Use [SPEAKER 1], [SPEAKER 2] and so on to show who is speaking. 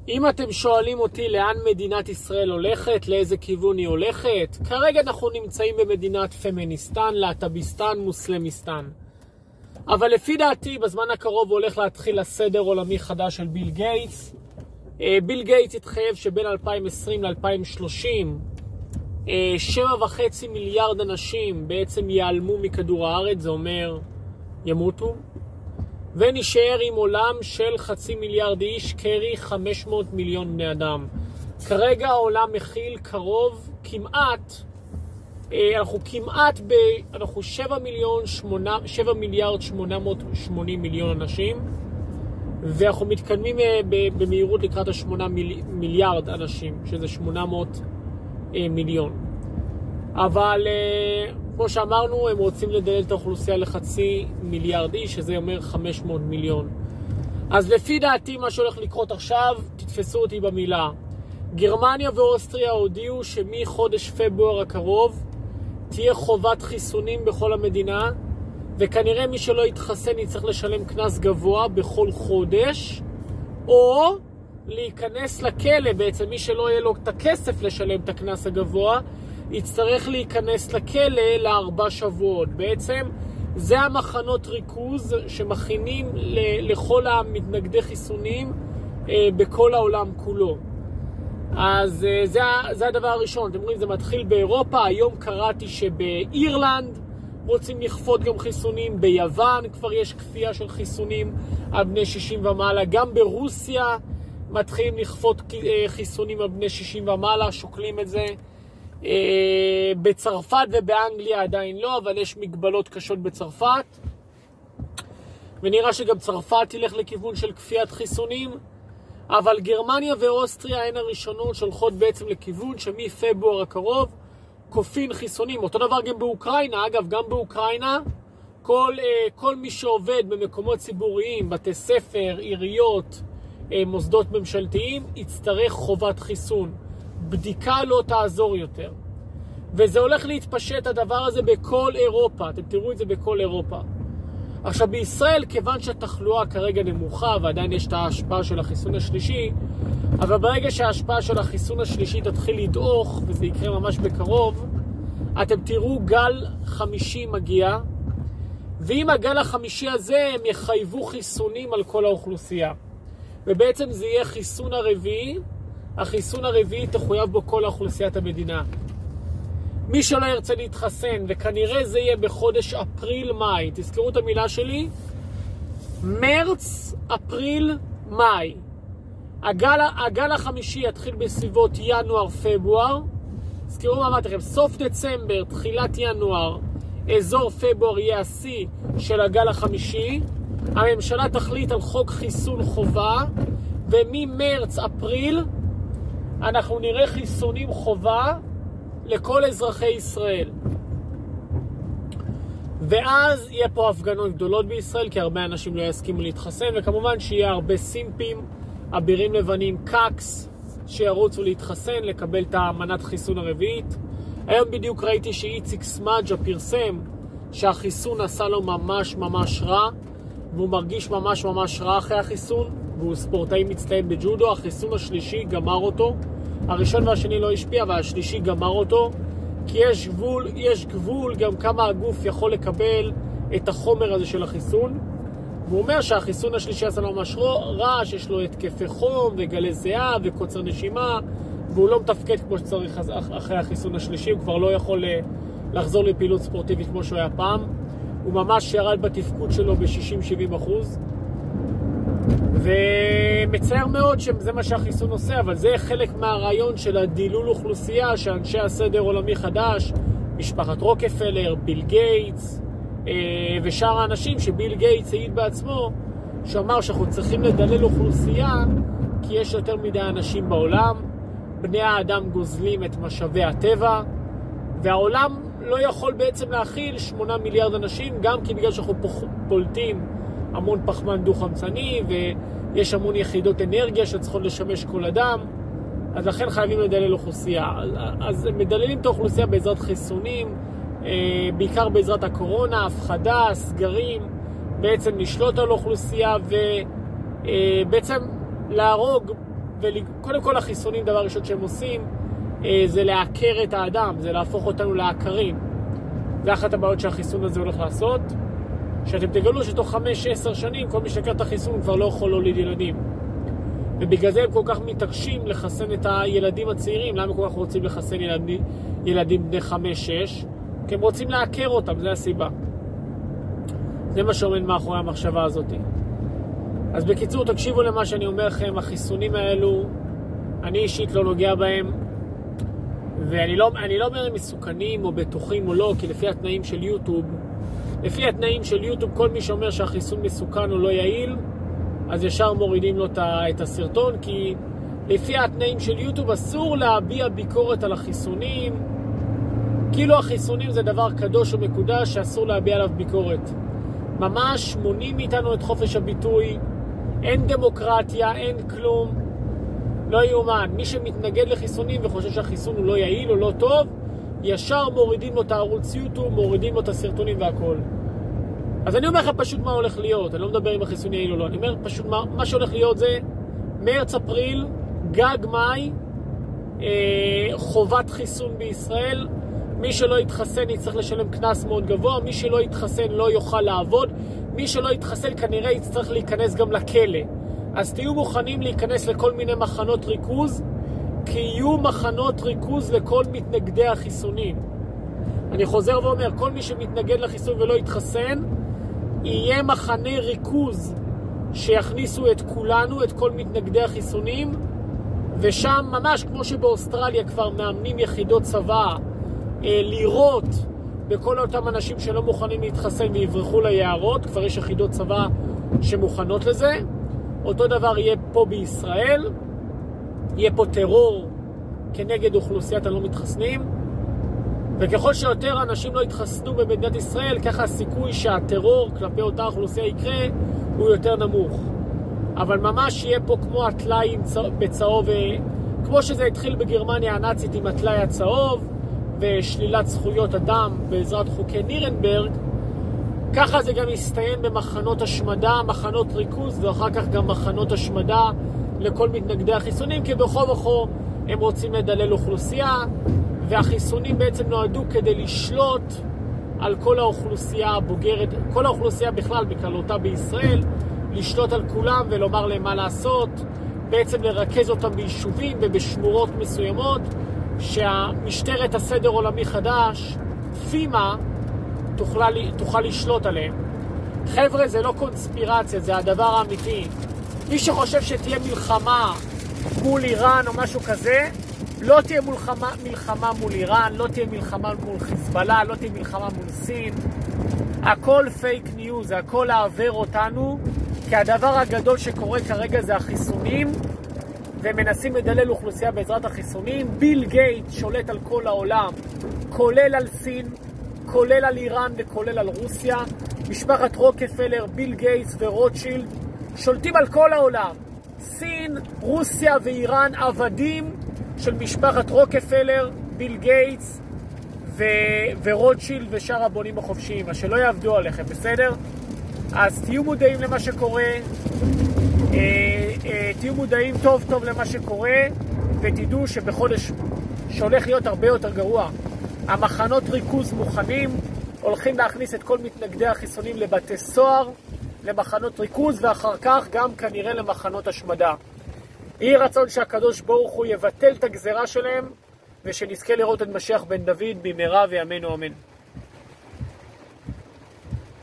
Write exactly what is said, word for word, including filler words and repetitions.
[SPEAKER 1] אם אתם שואלים אותי לאן מדינת ישראל הולכת, לאיזה כיוון היא הולכת, כרגע אנחנו נמצאים במדינת פמיניסטן, להט"ביסטן, מוסלמיסטן. אבל לפי דעתי, בזמן הקרוב הולך להתחיל הסדר עולמי חדש של ביל גייטס. ביל גייטס התחייב שבין אלפיים ועשרים ל-אלפיים ושלושים, שבע וחצי מיליארד אנשים בעצם ייעלמו מכדור הארץ, זה אומר ימותו. ונשאר עם עולם של חצי מיליארד איש, קרי חמש מאות מיליון בני אדם. כרגע העולם מכיל קרוב, כמעט, אנחנו כמעט ב... אנחנו שבע מיליון, שמונה, שבע מיליארד שמונה מאות ושמונים מיליון אנשים, ואנחנו מתקדמים במהירות לקראת השמונה מיל... מיליארד אנשים, שזה שמונה מאות מיליון. אבל כמו שאמרנו, הם רוצים לדלל את האוכלוסייה לחצי מיליארד איש, שזה אומר חמש מאות מיליון. אז לפי דעתי מה שהולך לקרות עכשיו, תתפסו אותי במילה. גרמניה ואוסטריה הודיעו שמחודש פברואר הקרוב תהיה חובת חיסונים בכל המדינה, וכנראה מי שלא יתחסן יצטרך לשלם קנס גבוה בכל חודש, או להיכנס לכלא. בעצם מי שלא יהיה לו את הכסף לשלם את הקנס הגבוה, יצטרך להיכנס לכלא לארבע שבועות. בעצם זה המחנות ריכוז שמכינים לכל המתנגדי חיסונים בכל העולם כולו. אז זה, זה הדבר הראשון. אתם רואים, זה מתחיל באירופה. היום קראתי שבאירלנד רוצים לכפות גם חיסונים, ביוון כבר יש כפייה של חיסונים על בני שישים ומעלה, גם ברוסיה מתחילים לכפות חיסונים על בני שישים ומעלה, שוקלים את זה. בצרפת ובאנגליה עדיין לא, אבל יש מגבלות קשות בצרפת, ונראה שגם צרפת תלך לכיוון של כפיית חיסונים. אבל גרמניה ואוסטריה הן הראשונות שהולכות בעצם לכיוון שמפברואר הקרוב כופין חיסונים. אותו דבר גם באוקראינה. אגב, גם באוקראינה כל, כל מי שעובד במקומות ציבוריים, בתי ספר, עיריות, מוסדות ממשלתיים, יצטרך חובת חיסון. בדיקה לא תעזור יותר. וזה הולך להתפשט הדבר הזה בכל אירופה. אתם תראו את זה בכל אירופה. עכשיו בישראל, כיוון שהתחלואה כרגע נמוכה ועדיין יש את ההשפעה של החיסון השלישי, אבל ברגע שההשפעה של החיסון השלישי תתחיל לדעוך, וזה יקרה ממש בקרוב, אתם תראו גל חמישי מגיע, ועם הגל החמישי הזה הם יחייבו חיסונים על כל האוכלוסייה. ובעצם זה יהיה חיסון הרביעי, החיסון הרביעי תחויב בו כל האוכלוסיית המדינה. מי שלא ירצה להתחסן, וכנראה זה יהיה בחודש אפריל-מאי, תזכרו את המילה שלי, מרץ, אפריל, מאי. הגל, הגל החמישי יתחיל בסביבות ינואר-פברואר, תזכרו מה אמרתי לכם, סוף דצמבר, תחילת ינואר, אזור פברואר יהיה השיא של הגל החמישי, הממשלה תחליט על חוק חיסון חובה, וממרץ, אפריל, אנחנו נראה חיסונים חובה לכל אזרחי ישראל. ואז יהיה פה הפגנות גדולות בישראל, כי הרבה אנשים לא יסכימו להתחסן, וכמובן שיהיה הרבה סימפים, אבירים לבנים, קקס, שירוצו להתחסן, לקבל את המנת חיסון הרביעית. היום בדיוק ראיתי שאיציק סמאג'ה פרסם שהחיסון עשה לו ממש ממש רע, והוא מרגיש ממש ממש רע אחרי החיסון, והוא ספורטאי מצטיין בג'ודו. החיסון השלישי גמר אותו, הראשון והשני לא השפיע, והשלישי גמר אותו, כי יש גבול, יש גבול גם כמה הגוף יכול לקבל את החומר הזה של החיסון. והוא אומר שהחיסון השלישי עשה לו ממש רע, שיש לו התקפי חום וגלי זיעה וקוצר נשימה, והוא לא מתפקד כמו שצריך אחרי החיסון השלישי, הוא כבר לא יכול לחזור לפעילות ספורטיבית כמו שהוא היה פעם. הוא ממש ירד בתפקוד שלו ב-שישים עד שבעים אחוז. ומצער מאוד שזה מה שהחיסון עושה, אבל זה חלק מהרעיון של הדילול אוכלוסייה שאנשי הסדר עולמי חדש, משפחת רוקפלר, ביל גייטס ושאר האנשים, שביל גייטס העיד בעצמו שאמר שאנחנו צריכים לדלל אוכלוסייה כי יש יותר מדי אנשים בעולם, בני האדם גוזלים את משאבי הטבע, והעולם לא יכול בעצם להכיל שמונה מיליארד אנשים, גם כי בגלל שאנחנו פולטים המון פחמן דו-חמצני ויש המון יחידות אנרגיה שצריכות לשמש כל אדם, אז לכן חייבים לדלל אוכלוסייה. אז מדללים את האוכלוסייה בעזרת חיסונים, בעיקר בעזרת הקורונה, הפחדה, סגרים, בעצם לשלוט על אוכלוסייה ובעצם להרוג וקודם כל החיסונים, דבר ראשון שהם עושים, זה לעקר את האדם, זה להפוך אותנו לעקרים. זה אחת הבעיות שהחיסון הזה הולך לעשות, שאתם תגלו שתוך חמש עשר שנים כל מי שלקח את החיסון כבר לא יכול להוליד ילדים. ובגלל זה הם כל כך מתעקשים לחסן את הילדים הצעירים. למה כל כך רוצים לחסן ילדים, ילדים בני חמש שש? כי הם רוצים לעקר אותם, זה הסיבה. זה מה שעומד מאחורי המחשבה הזאת. אז בקיצור, תקשיבו למה שאני אומר לכם, החיסונים האלו, אני אישית לא נוגע בהם, ואני לא, אני לא אומר הם מסוכנים או בטוחים או לא, כי לפי התנאים של יוטיוב, לפי התנאים של יוטיוב, כל מי שאומר שהחיסון מסוכן או לא יעיל, אז ישר מורידים לו את הסרטון, כי לפי התנאים של יוטיוב אסור להביע ביקורת על החיסונים, כאילו החיסונים זה דבר קדוש ומקודש שאסור להביע עליו ביקורת. ממש מונעים מאיתנו את חופש הביטוי, אין דמוקרטיה, אין כלום, לא יאומן. מי שמתנגד לחיסונים וחושב שהחיסון הוא לא יעיל או לא טוב, ישר מורידים לו את הערוץ יוטיוב, מורידים לו את הסרטונים והכל. אז אני אומר לך פשוט מה הולך להיות, אני לא מדבר אם החיסון יעיל או לא, אני אומר פשוט מה, מה שהולך להיות זה מרץ, אפריל, גג מאי, אה, חובת חיסון בישראל, מי שלא יתחסן יצטרך לשלם קנס מאוד גבוה, מי שלא יתחסן לא יוכל לעבוד, מי שלא יתחסן כנראה יצטרך להיכנס גם לכלא. אז תהיו מוכנים להיכנס לכל מיני מחנות ריכוז, כי יהיו מחנות ריכוז לכל מתנגדי החיסונים. אני חוזר ואומר, כל מי שמתנגד לחיסון ולא יתחסן, יהיה מחנה ריכוז שיכניסו את כולנו, את כל מתנגדי החיסונים, ושם ממש כמו שבאוסטרליה כבר מאמנים יחידות צבא, לירות בכל אותם אנשים שלא מוכנים להתחסן ויברחו ליערות, כבר יש יחידות צבא שמוכנות לזה. אותו דבר יהיה פה בישראל, יהיה פה טרור כנגד אוכלוסיית הלא מתחסנים, וככל שיותר אנשים לא יתחסנו במדינת ישראל, ככה הסיכוי שהטרור כלפי אותה אוכלוסייה יקרה הוא יותר נמוך. אבל ממש יהיה פה כמו הטלאי בצהוב, כמו שזה התחיל בגרמניה הנאצית עם הטלאי הצהוב ושלילת זכויות אדם בעזרת חוקי נירנברג, ככה זה גם יסתיים במחנות השמדה, מחנות ריכוז, ואחר כך גם מחנות השמדה לכל מתנגדי החיסונים, כי בכל וכו הם רוצים לדלל אוכלוסייה, והחיסונים בעצם נועדו כדי לשלוט על כל האוכלוסייה הבוגרת, כל האוכלוסייה בכלל בכללותה בישראל, לשלוט על כולם ולומר להם מה לעשות, בעצם לרכז אותם ביישובים ובשמורות מסוימות, שהמשטרת הסדר עולמי חדש, פימה, תוכל, תוכל לשלוט עליהם. חבר'ה, זה לא קונספירציה, זה הדבר האמיתי. מי שחושב שתהיה מלחמה מול איראן או משהו כזה, לא תהיה מלחמה, מלחמה מול איראן, לא תהיה מלחמה מול חיזבאללה, לא תהיה מלחמה מול סין. הכל פייק ניוז, זה הכל לעבר אותנו, כי הדבר הגדול שקורה כרגע זה החיסונים, ומנסים לדלל אוכלוסייה בעזרת החיסונים. ביל גייט שולט על כל העולם, כולל על סין, כולל על איראן וכולל על רוסיה. משפחת רוקפלר, ביל גייטס ורוטשילד שולטים על כל העולם. סין, רוסיה ואיראן עבדים של משפחת רוקפלר, ביל גייטס ו... ורוטשילד ושאר הבונים החופשיים, אז שלא יעבדו עליכם, בסדר? אז תהיו מודעים למה שקורה, אה, אה, תהיו מודעים טוב טוב למה שקורה, ותדעו שבחודש שהולך להיות הרבה יותר גרוע, המחנות ריכוז מוכנים, הולכים להכניס את כל מתנגדי החיסונים לבתי סוהר, למחנות ריכוז, ואחר כך גם כנראה למחנות השמדה. יהי רצון שהקדוש ברוך הוא יבטל את הגזרה שלהם, ושנזכה לראות את משיח בן דוד במהרה וימינו אמן.